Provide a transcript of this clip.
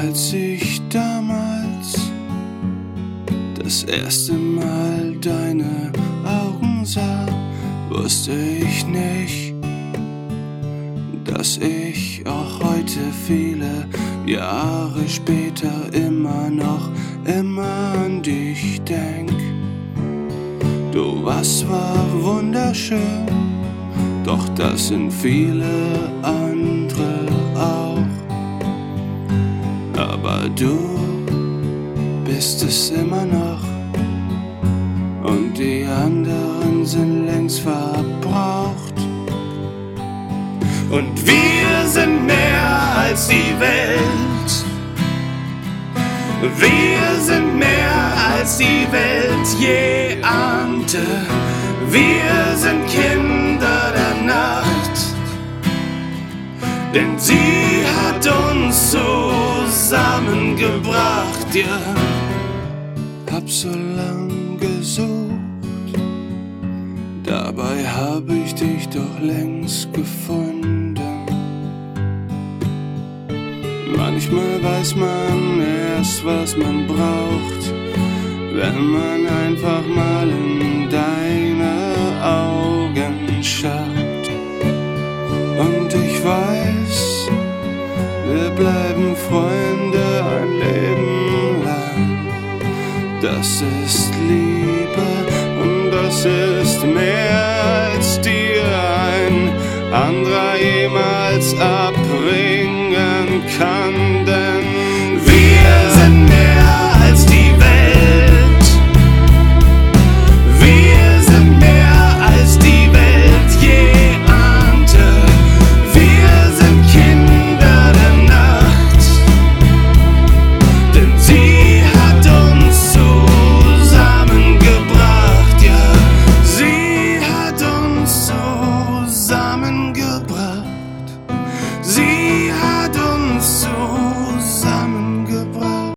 Als ich damals das erste Mal deine Augen sah, wusste ich nicht, dass ich auch heute viele Jahre später immer an dich denk. Du, was war wunderschön, doch das sind viele andere auch. Aber du bist es immer noch und die anderen sind längst verbraucht. Und wir sind mehr als die Welt. Wir sind mehr als die Welt je ahnte. Wir sind Kinder der Nacht, denn sie hat uns zusammengebracht. Ja, hab so lang gesucht, dabei hab ich dich doch längst gefunden. Manchmal weiß man erst, was man braucht, wenn man einfach mal in deine Augen schaut. Und ich weiß, wir bleiben Freunde ein Leben lang. Das ist Liebe und das ist mehr